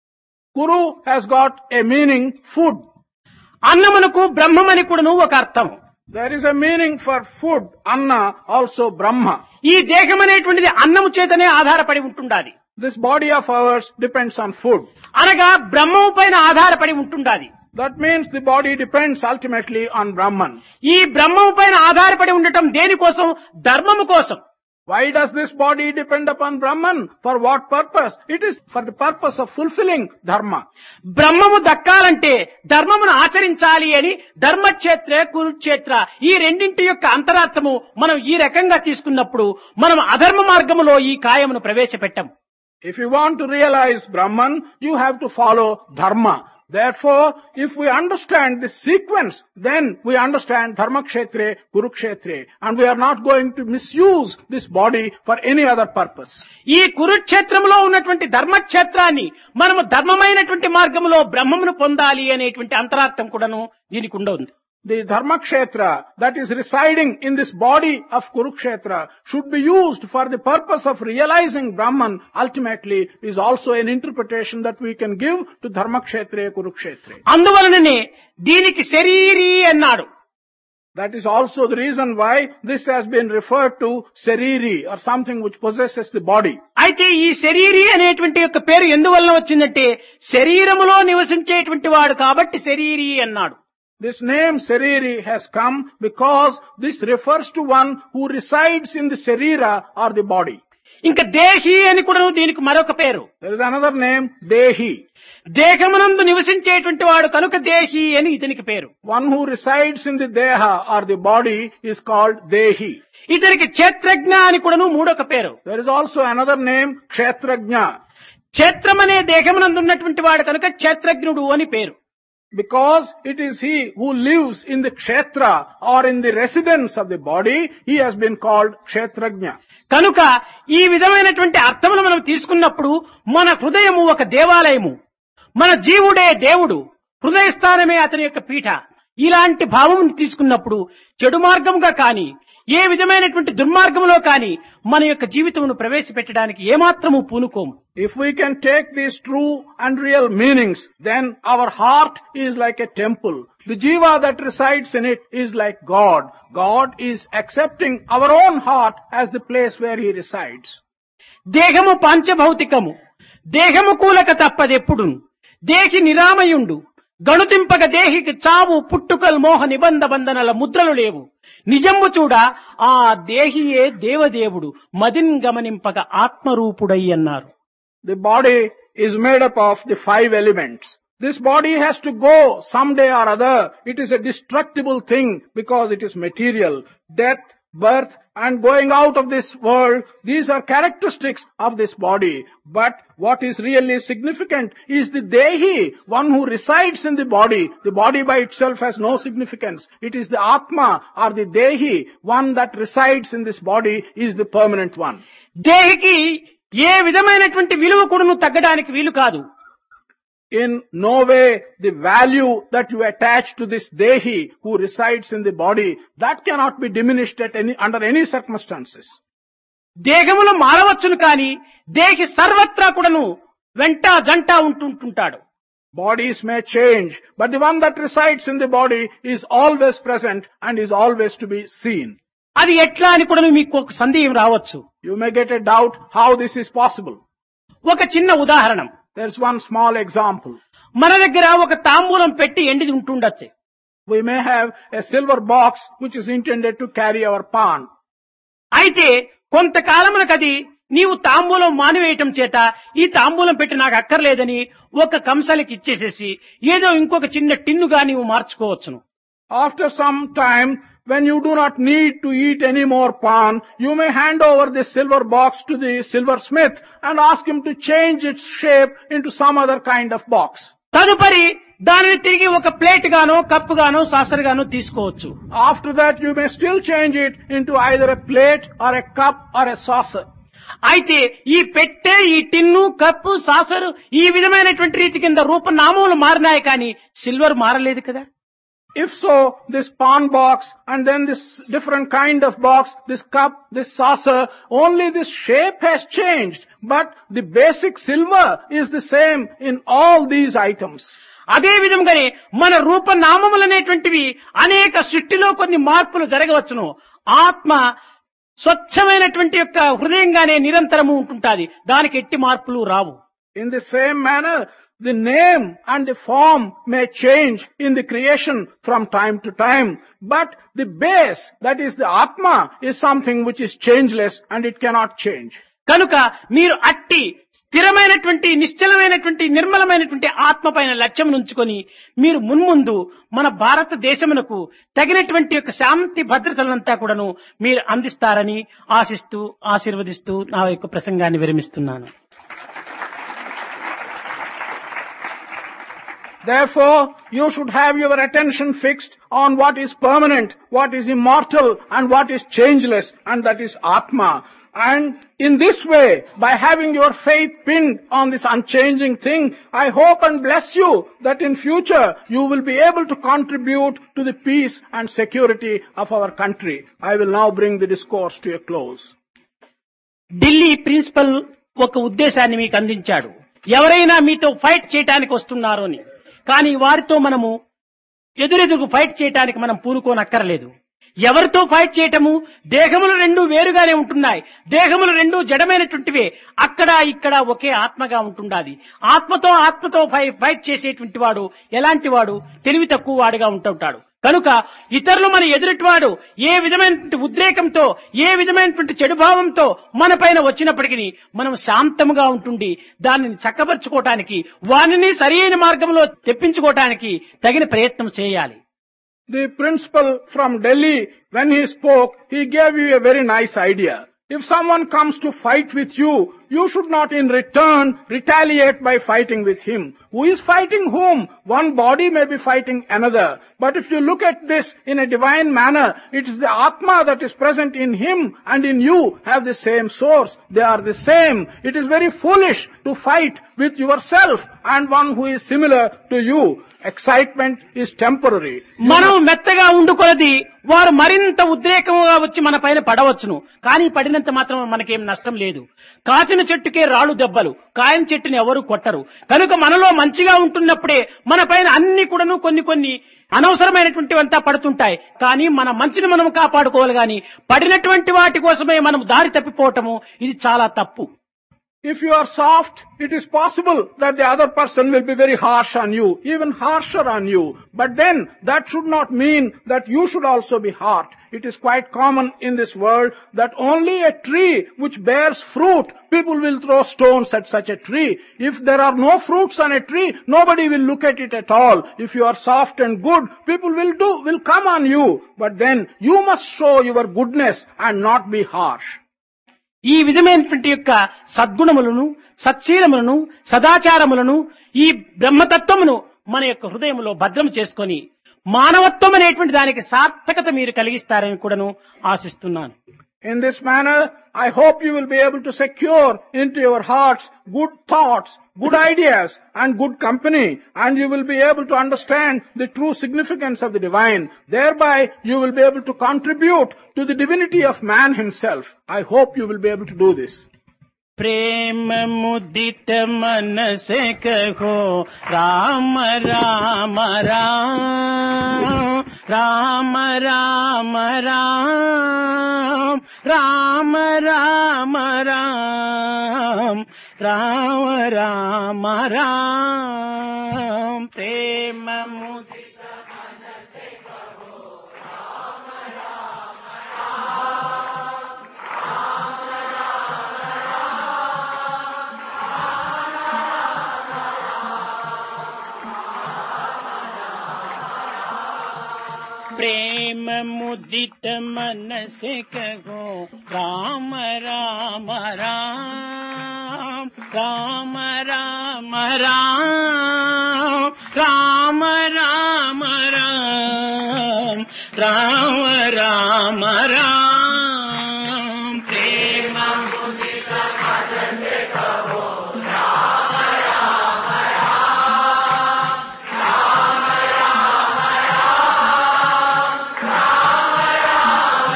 Kuru has got a meaning, food. అన్నమునకు బ్రహ్మం అని కూడాను ఒక అర్థం. There is a meaning for food, Anna, also Brahma. ఈ దేహం అనేటువంటిది అన్నము చేతనే ఆధారపడి ఉంటుండాలి. This body of ours depends on food. అనగా బ్రహ్మము పైన ఆధారపడి ఉంటుండాలి. That means the body depends ultimately on Brahman. ఈ బ్రహ్మము పైన ఆధారపడి ఉండటం దేనికోసం? ధర్మము కోసం. Why does this body depend upon Brahman? For what purpose? It is for the purpose of fulfilling Dharma. బ్రహ్మము దక్కాలంటే ధర్మమును ఆచరించాలి అని ధర్మక్షేత్ర కురుక్షేత్ర ఈ రెండింటి యొక్క అంతరార్థము మనం ఈ రకంగా తీసుకున్నప్పుడు మనం అధర్మ మార్గములో ఈ కాయమును ప్రవేశపెట్టం. If you want to realize Brahman, you have to follow Dharma. Therefore, if we understand this sequence, then we understand Dharmakshetre, Kurukshetre, and we are not going to misuse this body for any other purpose. ఈ కురుక్షేత్రంలో ఉన్నటువంటి ధర్మక్షేత్రాన్ని మనము ధర్మమైనటువంటి మార్గములో బ్రహ్మమును పొందాలి అనేటువంటి అంతరార్థం కూడాను దీనికి ఉండవుంది. The Dharmakshetra that is residing in this body of Kurukshetra should be used for the purpose of realizing Brahman ultimately is also an interpretation that we can give to Dharmakshetre, Kurukshetre. అందువలననే దీనికి శరీరీ అన్నాడు. That is also the reason why this has been referred to Sariri or something which possesses the body. అయితే ఈ శరీరీ అనేటువంటి యొక్క పేరు ఎందువలన వచ్చిందంటే శరీరములో నివసించేటువంటి వాడు కాబట్టి శరీరీ అన్నాడు. This name Sariri has come because this refers to one who resides in the Sarira or the body. ఇంకా దేహి అని కూడా దీనికి మరొక పేరు. There is another name, Dehi. దేహమునందు నివసించేటువంటి వాడు కనుక దేహి అని ఇతనికి పేరు. One who resides in the Deha or the body is called Dehi. ఇతనికి క్షేత్రజ్ఞ అని కూడాను మూడొక పేరు. There is also another name, Kshetrajna. క్షేత్రం అనే దేహమునందు ఉన్నటువంటి వాడు కనుక క్షేత్రజ్ఞుడు అని పేరు. Because it is he who lives in the kshetra or in the residence of the body, he has been called kshetrajna. కనుక ఈ విధమైనటువంటి అర్థములు మనం తీసుకున్నప్పుడు మన హృదయము ఒక దేవాలయము, మన జీవుడే దేవుడు, హృదయ స్థానమే అతని యొక్క పీఠ. ఇలాంటి భావమును తీసుకున్నప్పుడు చెడు మార్గముగా కాని ఏ విధమైనటువంటి దుర్మార్గములో కాని మన యొక్క జీవితమును ప్రవేశపెట్టడానికి ఏమాత్రము పూనుకోము. If we can take these true and real meanings, then our heart is like a temple. The jiva that resides in it is like God. God is accepting our own heart as the place where he resides. దేహము పాంచభౌతికము, దేహము కూలక తప్పదెప్పుడు, దేహి నిరామయుండు, గణుతింపగ దేహికి చావు పుట్టుకల్ మోహ నిబంధ బంధనల ముద్రలు లేవు, నిజము చూడ ఆ దేహియే దేవదేవుడు, మదిన్ గమనింపగ ఆత్మరూపుడై అన్నారు. The body is made up of the 5 elements. This body has to go someday or other. It is a destructible thing because it is material. Death birth and going out of this world, these are characteristics of this body. But what is really significant is the Dehi, one who resides in the body. The body by itself has no significance. It is the Atma or the Dehi, one that resides in this body, is the permanent one. దేహికి ఏ విధమైనటువంటి విలువ కూడాను తగ్గడానికి వీలు కాదు. In no way the value that you attach to this Dehi who resides in the body, that cannot be diminished under any circumstances. దేహములు మారవచ్చును కాని దేహి సర్వత్రా కూడాను వెంట జంట ఉంటుంటాడు. Bodies may change, but the one that resides in the body is always present and is always to be seen. అది ఎట్లా అని కూడా మీకు ఒక సందేహం రావచ్చు. You may get a doubt how this is possible. ఒక చిన్న ఉదాహరణ. There's one small example. మన దగ్గర ఒక తాంబూలం పెట్టి ఎండిది ఉంటుండొచ్చు. We may have a silver box which is intended to carry our pan. అయితే కొంతకాలమునకది నీవు తాంబూలం మానివేయటం చేత ఈ తాంబూలం పెట్టి నాకు అక్కర్లేదని ఒక కంసాలికి ఇచ్చేసేసి ఏదో ఇంకొక చిన్న టిన్నుగా నీవు మార్చుకోవచ్చును. After some time, when you do not need to eat any more pan, you may hand over this silver box to the silversmith and ask him to change its shape into some other kind of box. తదుపరి దానిని తిరిగి ఒక plate గానో cup గానో saucer గానో తీసుకోవచ్చు. After that, you may still change it into either a plate or a cup or a saucer. అయితే ఈ పెట్టె, ఈ టిన్ను, కప్పు, సాసరు ఈ విధమైనటువంటి రీతి కింద రూపనామములు మారినాయి కానీ సిల్వర్ మారలేదు కదా. If so, this pan box and then this different kind of box, this cup, this saucer, only this shape has changed, but the basic silver is the same in all these items. అదే విధంగానే మన రూపనామములనేటువంటివి అనేక సృష్టిలో కొన్ని మార్పులు జరగవచ్చును. ఆత్మ స్వచ్ఛమైనటువంటి యొక్క హృదయంగానే నిరంతరము ఉంటుంటాది. దానికి ఎట్టి మార్పులు రావు. In the same manner, the name and the form may change in the creation from time to time, but the base, that is the Atma, is something which is changeless and it cannot change. కనుక మీరు అట్టి స్థిరమైనటువంటి నిశ్చలమైనటువంటి నిర్మలమైనటువంటి ఆత్మ పైన లక్ష్యం ఉంచుకొని మీరు మున్ముందు మన భారతదేశమునకు తగినటువంటి యొక్క శాంతి భద్రతలంతా కూడాను మీరు అందిస్తారని ఆశిస్తూ ఆశీర్వదిస్తూ నా యొక్క ప్రసంగాన్ని విరమిస్తున్నాను. Therefore, you should have your attention fixed on what is permanent, what is immortal, and what is changeless, and that is Atma. And in this way, by having your faith pinned on this unchanging thing, I hope and bless you that in future you will be able to contribute to the peace and security of our country. I will now bring the discourse to a close. Delhi principle ఒక ఉద్దేశాన్ని మీకు అందించాడు. ఎవరైనా మీతో fight చేయడానికి వస్తున్నారు అని. కానీ వారితో మనము ఎదురెదురు ఫైట్ చేయడానికి మనం పూనుకోనక్కర్లేదు. ఎవరితో ఫైట్ చేయటము? దేహములు రెండు వేరుగానే ఉంటున్నాయి. దేహములు రెండు జడమైనటువంటివే. అక్కడ ఇక్కడ ఒకే ఆత్మగా ఉంటుండాలి. ఆత్మతో ఫైట్ చేసేటువంటి వాడు ఎలాంటి వాడు? తెలివి తక్కువ వాడుగా ఉంటుంటాడు. కనుక ఇతరులు మన ఎదుటివాడు ఏ విధమైనటువంటి ఉద్రేకంతో, ఏ విధమైనటువంటి చెడుభావంతో మన పైన వచ్చినప్పటికీ మనం శాంతముగా ఉంటుండి దానిని చక్కబరుచుకోవటానికి, వారిని సరియైన మార్గంలో తెప్పించుకోవటానికి తగిన ప్రయత్నం చేయాలి. The principal from Delhi, when he spoke, he gave you a very nice idea. If someone comes to fight with you, you should not in return retaliate by fighting with him. Who is fighting whom? One body may be fighting another. But if you look at this in a divine manner, it is the Atma that is present in him and in you have the same source. They are the same. It is very foolish to fight with yourself and one who is similar to you. Excitement is temporary. మనం మెత్తగా ఉండుకొలది వారు మరింత ఉద్రేకముగా వచ్చి మన పైన పడవచ్చును. కానీ పడినంత మాత్రం మనకేం నష్టం లేదు. కాచిన చెట్టుకే రాళ్ళు దెబ్బలు, కాయని చెట్టుని ఎవరు కొట్టరు. కనుక మనలో మంచిగా ఉంటున్నప్పుడే మన పైన అన్ని కూడాను కొన్ని అనవసరమైనటువంటివంతా పడుతుంటాయి. కానీ మన మంచిని మనం కాపాడుకోవాలి. కానీ పడినటువంటి వాటి కోసమే మనం దారి తప్పిపోవటము ఇది చాలా తప్పు. if you are soft, it is possible that the other person will be very harsh on you, even harsher on you. But then that should not mean that you should also be hard. It is quite common in this world that only a tree which bears fruit, people will throw stones at such a tree. If there are no fruits on a tree, nobody will look at it at all. If you are soft and good, people will come on you. But then you must show your goodness and not be harsh. ఈ విధమైనటువంటి యొక్క సద్గుణములను, సచ్చీలములను, సదాచారములను, ఈ బ్రహ్మతత్వమును మన యొక్క హృదయంలో భద్రం చేసుకొని మానవత్వం అనేటువంటి దానికి సార్థకత మీరు కలిగిస్తారని కూడాను ఆశిస్తున్నాను. In this manner, I hope you will be able to secure into your hearts good thoughts, good ideas and good company, and you will be able to understand the true significance of the divine. Thereby, you will be able to contribute to the divinity of man himself. I hope you will be able to do this. प्रेम मुदित मन से कहो राम राम राम, राम राम राम, राम राम राम, राम राम राम. प्रेम मुदित मन से कहो राम राम राम. प्रेम मुदित मन से कहो राम राम राम, राम राम राम, राम राम राम, राम राम राम. प्रेम मुदित मन से कहो राम राम राम, राम राम राम, राम राम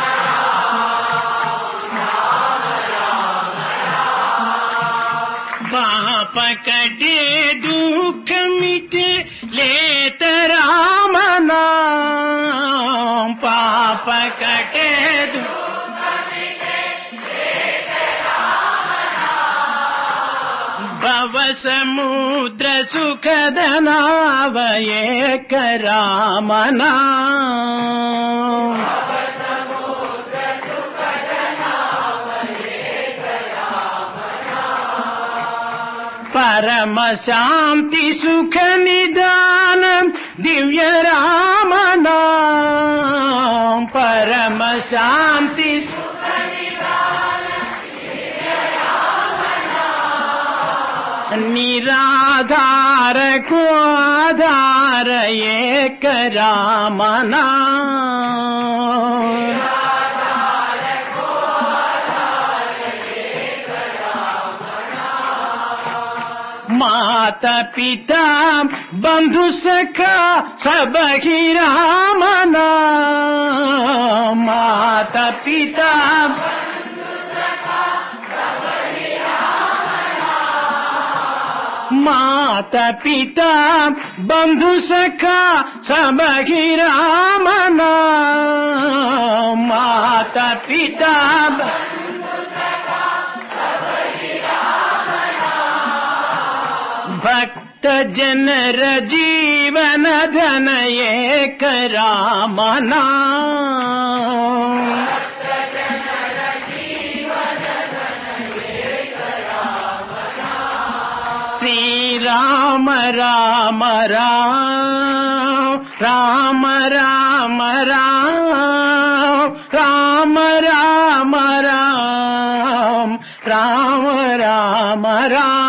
राम, राम राम राम. बाप कटे दुख मिटे लेत राम नाम, पाप कटे दुख मिटे लेत राम नाम. भव समुद्र सुखद नाव एक राम नाम. परम शांति सुख निदान दिव्य राम नाम, परम शांति सुख निदान दिव्य राम नाम. निराधार को आधार एक राम नाम. माता पिता बंधु सखा सब ही राम नाम, माता पिता बंधु सखा सब ही राम नाम. माता पिता बंधु सखा सब ही राम नाम, माता पिता भक्त जनर जीवन धन एक राम नाम. श्री राम राम राम, राम राम राम, राम राम राम, राम राम राम.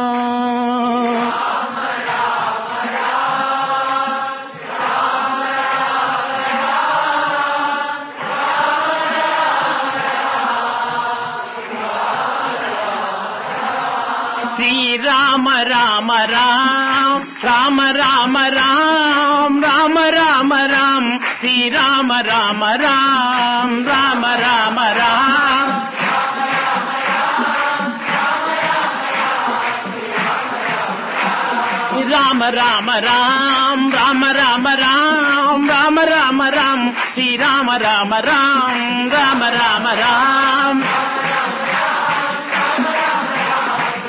श्री राम राम राम, राम राम राम, राम राम राम. श्री राम राम राम, राम राम राम. राम राम राम, राम राम राम, राम राम राम. श्री राम राम राम, राम राम राम.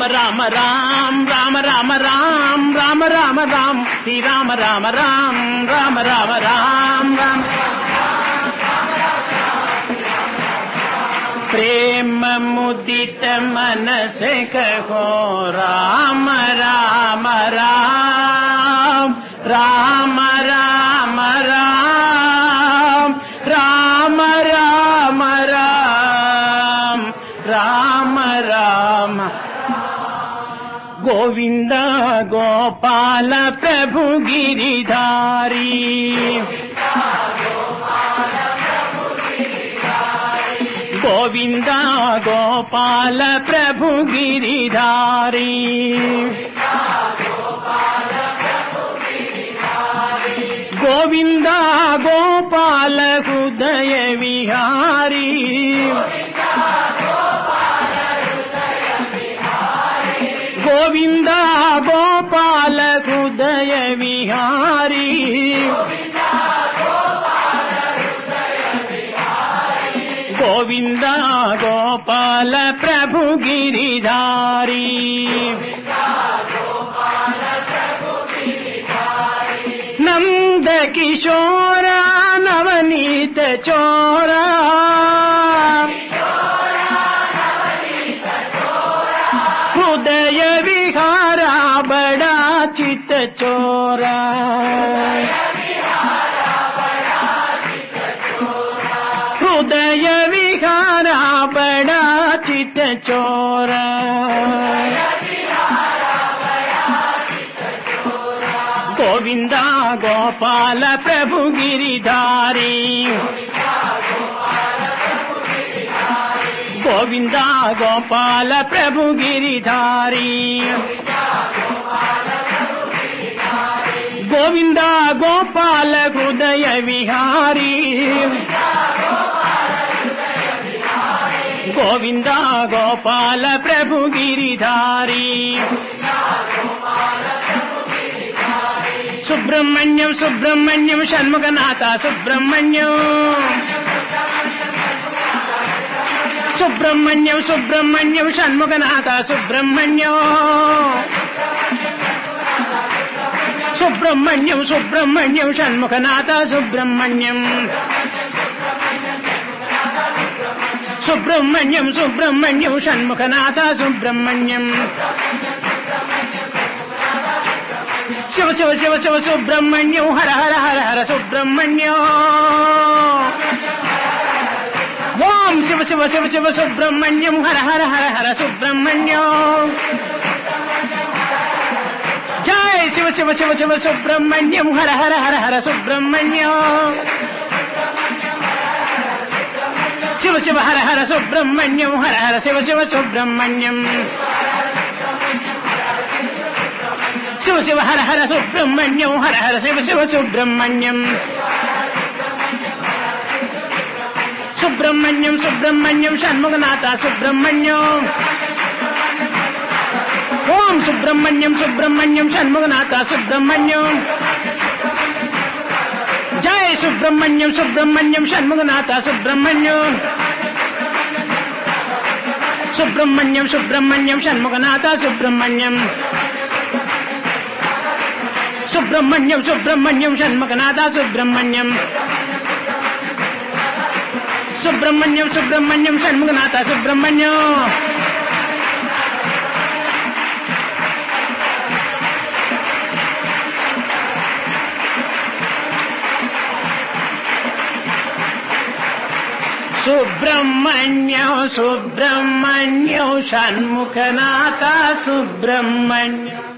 రామ రామ రామ రామ రామ రామ రామ రామ శ్రీరామ రామ రామ రామ రామ రామ రామ प्रेम मुदित मन से कहो राम राम राम राम राम राम राम राम राम राम राम गोविंद गोपाल प्रभु गिरिधारी गोविंद गोपाल प्रभु गिरिधारी गोविंद गोपाल हृदय विहारी गोविंद गोपाल हृदय विहारी गोविंद गोपाल प्रभु गिरिधारी नंद किशोरा नवनीत चोरा हृदय विहारा बड़ा चित चोरा हृदय विहारा बड़ा चित चोरा गोविंदा गोपाल प्रभु गिरिधारी गोविंदा गोपाल प्रभु गिरिधारी गोविंदा गोपाल हृदय विहारी गोविंदा गोपाल प्रभु गिरिधारी सुब्रह्मण्यम सुब्रह्मण्यम षण्मुखनाथ सुब्रह्मण्यम सुब्रह्मण्यम सुब्रह्मण्यम षण्मुखनाथ सुब्रह्मण्यम सुब्रह्मण्यम सुब्रह्मण्यम षण्मुखनाथ सुब्रह्मण्यम सुब्रह्मण्यम सुब्रह्मण्यम षण्मुखनाथ सुब्रह्मण्यम शिव शिव शिव शिव सुब्रह्मण्यम हर हर हर हर सुब्रह्मण्यम ओम शिव शिव शिव शिव सुब्रह्मण्यम हर हर हर हर सुब्रह्मण्यम जय शिव शिव शिव शिव सुब्रह्मण्यम हर हर हर हर सुब्रह्मण्यम शिव शिव हर हर सुब्रह्मण्यम हर हर शिव शिव सुब्रह्मण्यम शिव शिव हर हर सुब्रह्मण्यम हर हर शिव शिव सुब्रह्मण्यम सुब्रह्मण्यम सुब्रह्मण्यम षण्मुखनाथ सुब्रह्मण्यम ओम सुब्रह्मण्यम सुब्रह्मण्यम षण्मुखनाथ सुब्रह्मण्यम जय सुब्रह्मण्यम सुब्रह्मण्यम षण्मुखनाथ सुब्रह्मण्यम सुब्रह्मण्यम सुब्रह्मण्यम षण्मुखनाथ सुब्रह्मण्यम सुब्रह्मण्यम सुब्रह्मण्यम षण्मुखनाथ सुब्रह्मण्यम सुब्रह्मण्यम सुब्रह्मण्यम षण्मुखनाथ सुब्रह्मण्यम सुब्रह्मण्यम सुब्रह्मण्यम षण्मुखनाथ सुब्रह्मण्यम